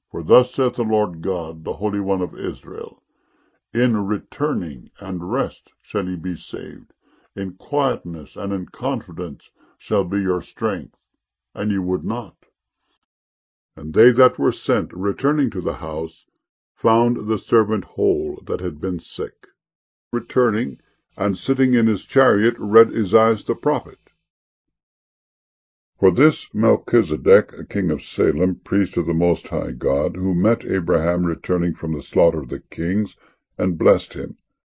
For thus saith the Lord God, the Holy One of Israel, In returning and rest shall ye be saved, in quietness and in confidence shall be your strength, and ye would not. And they that were sent, returning to the house, found the servant whole that had been sick. Returning, and sitting in his chariot, read Esaias the prophet. For this Melchizedek, a king of Salem, priest of the Most High God, who met Abraham returning from the slaughter of the kings, and blessed him,